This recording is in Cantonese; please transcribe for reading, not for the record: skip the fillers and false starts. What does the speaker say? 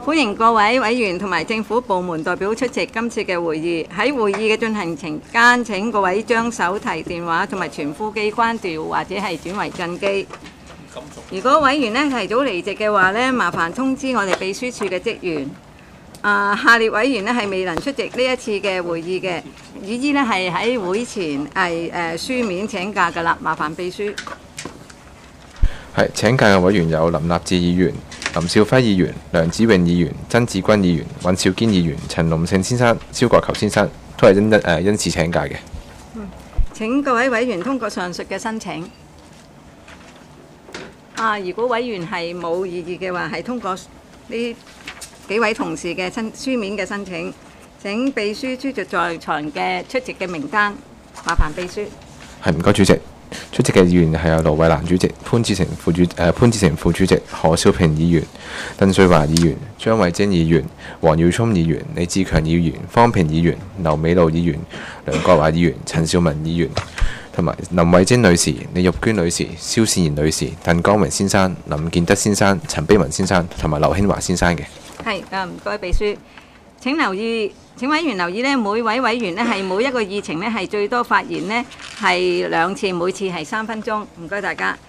歡迎各位委員同埋政府部門代表出席今次嘅會議。喺會議嘅進行期間，請各位將手提電話同埋傳呼機關掉或者係轉為震機。如果委員提早離席嘅話呢，麻煩通知我哋秘書處嘅職員。下列委員係未能出席呢一次嘅會議嘅，已知係喺會前係書面請假㗎啦，麻煩秘書。 係請假嘅委員有林立志議員、林少輝議員、梁子穎議員、曾志軍議員、尹兆堅議員、陳龍勝先生、蕭國球先生，都係因此請假嘅。 請各位委員通過上述嘅申請。如果委員係冇異議嘅話，係通過呢幾位同事嘅書面嘅申請。請秘書出席在場嘅出席嘅名單，麻煩秘書。 係唔該主席。出席嘅議員係有盧偉蘭主席、潘志成副主席、何少平議員、鄧瑞華議員、張慧晶議員、黃耀聰議員、李志強議員、方平議員、劉美露議員、梁國華議員、陳兆文議員，同埋林慧晶女士、李玉娟女士、蕭善賢女士、鄧光榮先生、林建德先生、陳碧雲先生同埋劉興華先生嘅。係唔該秘書。請委員留意每位委員係每一個議程係最多發言係2次，每次係3分鐘。唔該大家。